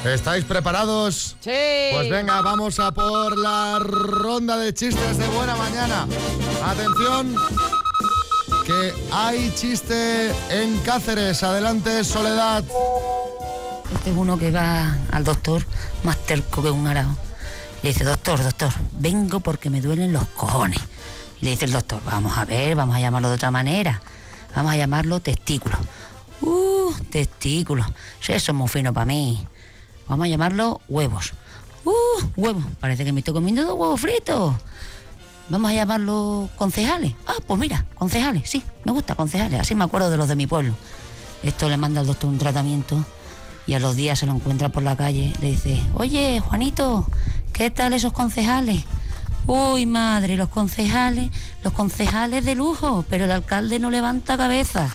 ¿Estáis preparados? Sí. Pues venga, vamos a por la ronda de chistes de buena mañana. Atención, que hay chiste en Cáceres. Adelante, Soledad. Este es uno que va al doctor más terco que un arao. Le dice, doctor, vengo porque me duelen los cojones. Y le dice el doctor, vamos a ver, vamos a llamarlo de otra manera. Vamos a llamarlo testículos. Testículos. Sí, eso es muy fino para mí. Vamos a llamarlo huevos. Huevos. Parece que me estoy comiendo 2 huevos fritos. Vamos a llamarlo concejales. Pues mira, concejales, sí, me gusta concejales. Así me acuerdo de los de mi pueblo. Esto le manda al doctor un tratamiento y a los días se lo encuentra por la calle. Le dice, oye, Juanito, ¿qué tal esos concejales? Uy, madre, los concejales de lujo, pero el alcalde no levanta cabeza.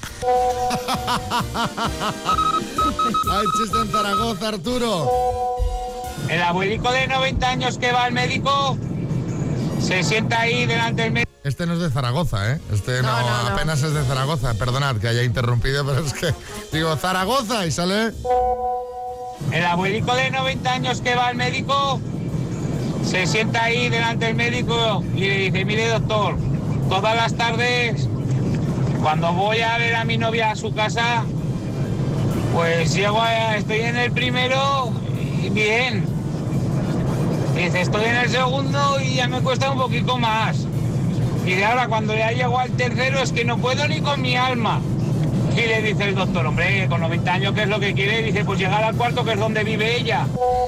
Hay chiste en Zaragoza, Arturo. El abuelico de 90 años que va al médico se sienta ahí delante del médico. Este no es de Zaragoza, ¿eh? Este no, apenas es de Zaragoza. Perdonad que haya interrumpido, pero es que digo Zaragoza y sale... El abuelico de 90 años que va al médico se sienta ahí delante del médico y le dice, mire doctor, todas las tardes cuando voy a ver a mi novia a su casa, pues estoy en el primero y bien. Dice, estoy en el segundo y ya me cuesta un poquito más. Y de ahora cuando ya llego al tercero es que no puedo ni con mi alma. Y le dice el doctor, hombre, con 90 años, ¿qué es lo que quiere? Dice, pues llegar al cuarto, que es donde vive ella.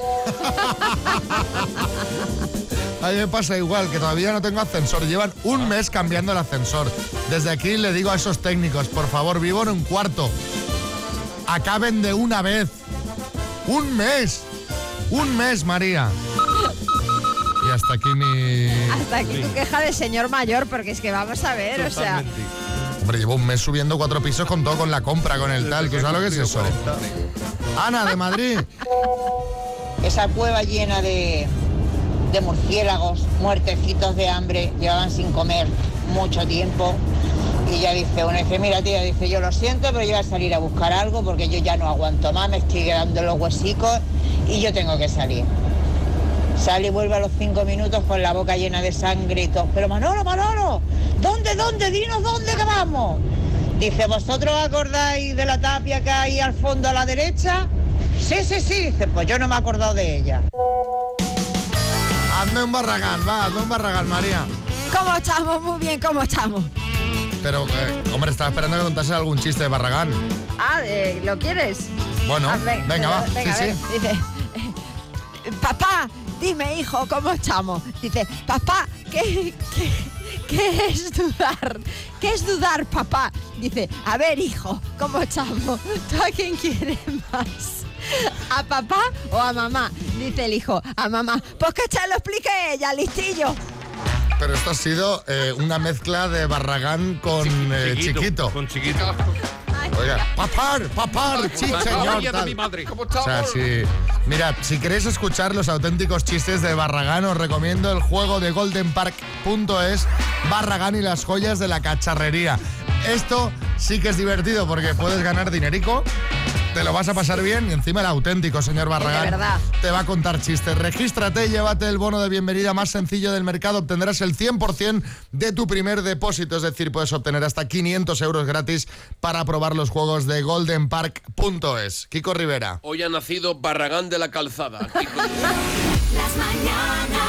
A mí me pasa igual, que todavía no tengo ascensor. Llevan un mes cambiando el ascensor. Desde aquí le digo a esos técnicos, por favor, vivo en un cuarto. Acaben de una vez. ¡Un mes! ¡Un mes, María! Y hasta aquí mi... Hasta aquí tu queja de señor mayor, porque es que vamos a ver, Totalmente. o sea... Hombre, llevo un mes subiendo 4 pisos con todo, con la compra, con el tal. ¿Tú sabes lo que es eso? Ana, de Madrid. Esa cueva llena de murciélagos, muertecitos de hambre, llevaban sin comer mucho tiempo. Y ella dice, mira tía, dice, yo lo siento, pero yo voy a salir a buscar algo porque yo ya no aguanto más, me estoy quedando los huesicos y yo tengo que salir. Sale y vuelve a los 5 minutos con la boca llena de sangre y todo. Pero Manolo, ¿dónde? Dinos dónde que vamos. Dice, ¿vosotros acordáis de la tapia que hay al fondo a la derecha? Sí. Dice, pues yo no me he acordado de ella. Hazme un Barragán, María. ¿Cómo estamos? Muy bien, ¿cómo estamos? Pero, hombre, estaba esperando que contase algún chiste de Barragán. ¿Lo quieres? Bueno, venga, va. Venga, Sí. Dice, papá, dime, hijo, ¿cómo estamos? Dice, papá, ¿qué es dudar? ¿Qué es dudar, papá? Dice, a ver, hijo, ¿cómo estamos? ¿Tú a quién quieres más? ¿A papá o a mamá? Dice el hijo, a mamá. Pues que te lo explique ella, listillo. Pero esto ha sido una mezcla de Barragán con Chiquito. Con Chiquito. Oiga, papar, sí, señor. De mi madre. ¿Cómo O sea, mirad, si queréis escuchar los auténticos chistes de Barragán, os recomiendo el juego de goldenpark.es, Barragán y las joyas de la cacharrería. Esto sí que es divertido porque puedes ganar dinerico, te lo vas a pasar bien y encima el auténtico señor Barragán de verdad te va a contar chistes. Regístrate y llévate el bono de bienvenida más sencillo del mercado. Obtendrás el 100% de tu primer depósito, es decir, puedes obtener hasta 500 euros gratis para probar los juegos de goldenpark.es. Kiko Rivera. Hoy ha nacido Barragán de la Calzada. Las mañanas.